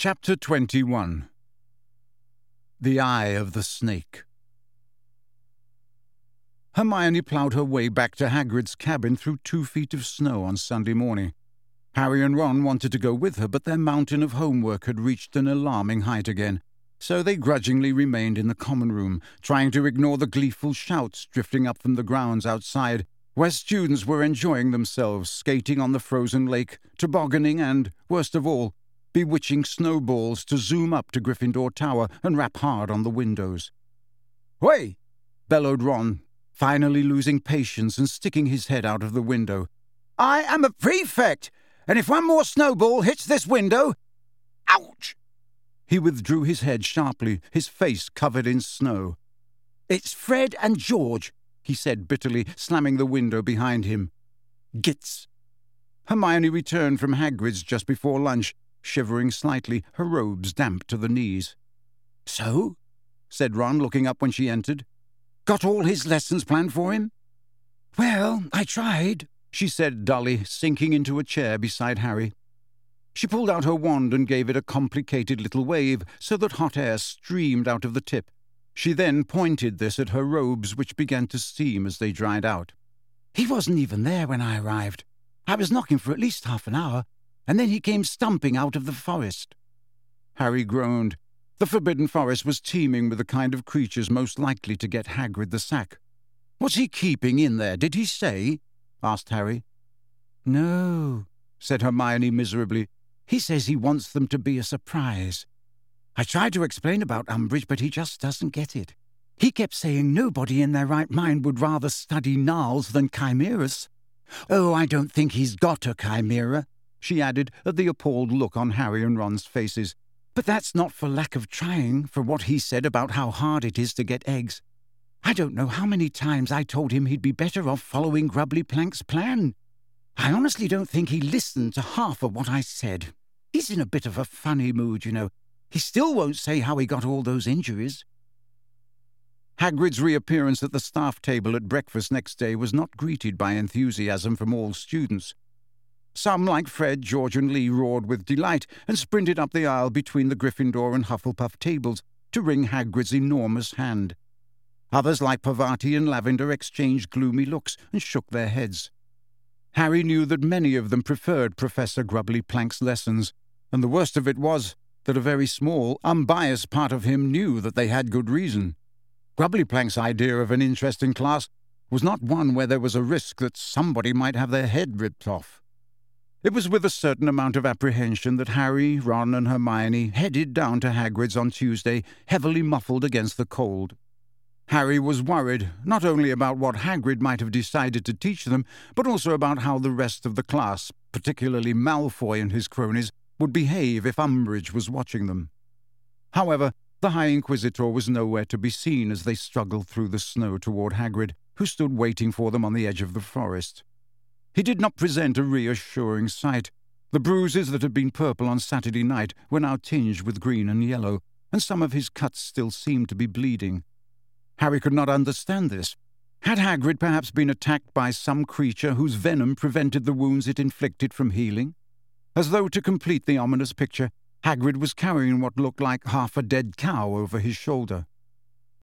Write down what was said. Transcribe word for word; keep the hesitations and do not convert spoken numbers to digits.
Chapter twenty-one. The Eye of the Snake. Hermione ploughed her way back to Hagrid's cabin through two feet of snow on Sunday morning. Harry and Ron wanted to go with her, but their mountain of homework had reached an alarming height again, so they grudgingly remained in the common room, trying to ignore the gleeful shouts drifting up from the grounds outside, where students were enjoying themselves, skating on the frozen lake, tobogganing and, worst of all, bewitching snowballs to zoom up to Gryffindor Tower and rap hard on the windows. "Way!" bellowed Ron, finally losing patience and sticking his head out of the window. "I am a prefect, and if one more snowball hits this window—" Ouch! He withdrew his head sharply, his face covered in snow. "It's Fred and George," he said bitterly, slamming the window behind him. "Gits!" Hermione returned from Hagrid's just before lunch, shivering slightly, her robes damp to the knees. "So?" said Ron, looking up when she entered. "Got all his lessons planned for him?" "Well, I tried," she said dully, sinking into a chair beside Harry. She pulled out her wand and gave it a complicated little wave so that hot air streamed out of the tip. She then pointed this at her robes, which began to steam as they dried out. "He wasn't even there when I arrived. I was knocking for at least half an hour, and then he came stumping out of the forest." Harry groaned. The Forbidden Forest was teeming with the kind of creatures most likely to get Hagrid the sack. "What's he keeping in there, did he say?" asked Harry. "No," said Hermione miserably. "He says he wants them to be a surprise. I tried to explain about Umbridge, but he just doesn't get it. He kept saying nobody in their right mind would rather study gnarls than chimeras. Oh, I don't think he's got a chimera," she added, at the appalled look on Harry and Ron's faces. "But that's not for lack of trying, for what he said about how hard it is to get eggs. I don't know how many times I told him he'd be better off following Grubbly Plank's plan. I honestly don't think he listened to half of what I said. He's in a bit of a funny mood, you know. He still won't say how he got all those injuries." Hagrid's reappearance at the staff table at breakfast next day was not greeted by enthusiasm from all students. Some, like Fred, George and Lee, roared with delight and sprinted up the aisle between the Gryffindor and Hufflepuff tables to wring Hagrid's enormous hand. Others, like Parvati and Lavender, exchanged gloomy looks and shook their heads. Harry knew that many of them preferred Professor Grubbly Plank's lessons, and the worst of it was that a very small, unbiased part of him knew that they had good reason. Grubbly Plank's idea of an interesting class was not one where there was a risk that somebody might have their head ripped off. It was with a certain amount of apprehension that Harry, Ron and Hermione headed down to Hagrid's on Tuesday, heavily muffled against the cold. Harry was worried, not only about what Hagrid might have decided to teach them, but also about how the rest of the class, particularly Malfoy and his cronies, would behave if Umbridge was watching them. However, the High Inquisitor was nowhere to be seen as they struggled through the snow toward Hagrid, who stood waiting for them on the edge of the forest. He did not present a reassuring sight. The bruises that had been purple on Saturday night were now tinged with green and yellow, and some of his cuts still seemed to be bleeding. Harry could not understand this. Had Hagrid perhaps been attacked by some creature whose venom prevented the wounds it inflicted from healing? As though to complete the ominous picture, Hagrid was carrying what looked like half a dead cow over his shoulder.